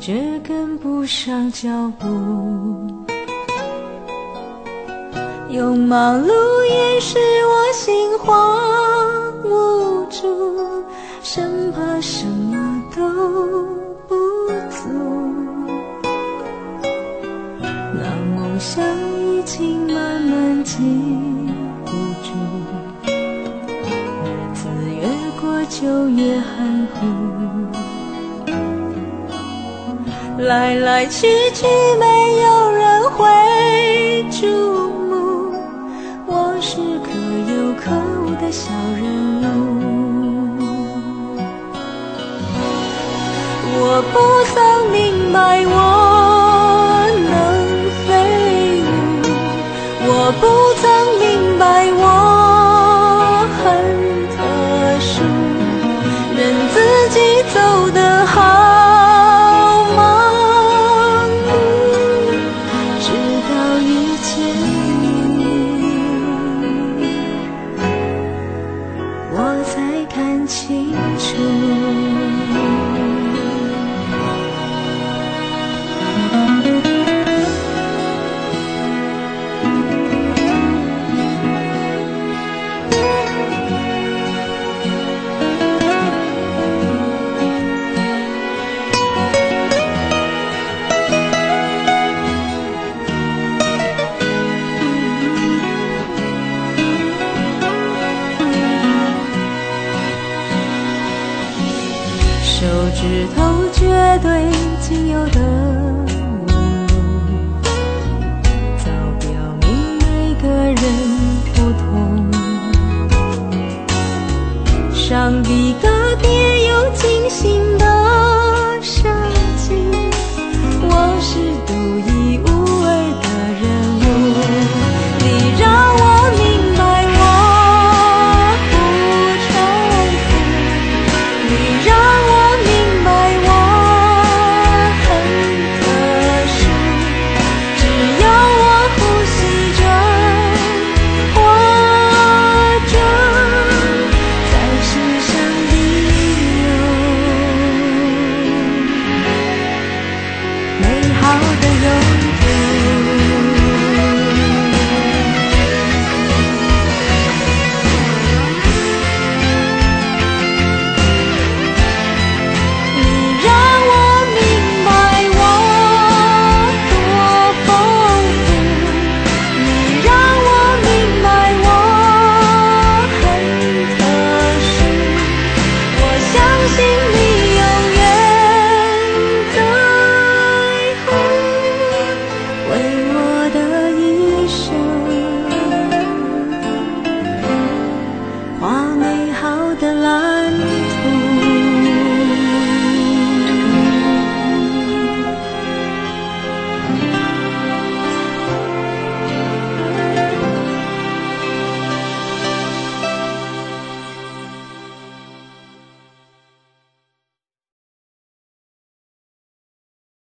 觉跟不上脚步，用忙碌掩饰我心慌无助，生怕什么都不足。那梦想已经慢慢记不住，日子越过就越含糊，来来去去没有人会注目，我是可有可无的小人物。我不曾明白我能飞舞，我不曾明白我很特殊，任自己走得好指头绝对仅有的纹路，早表明每个人不同。上帝个别有精心的设计，我是独一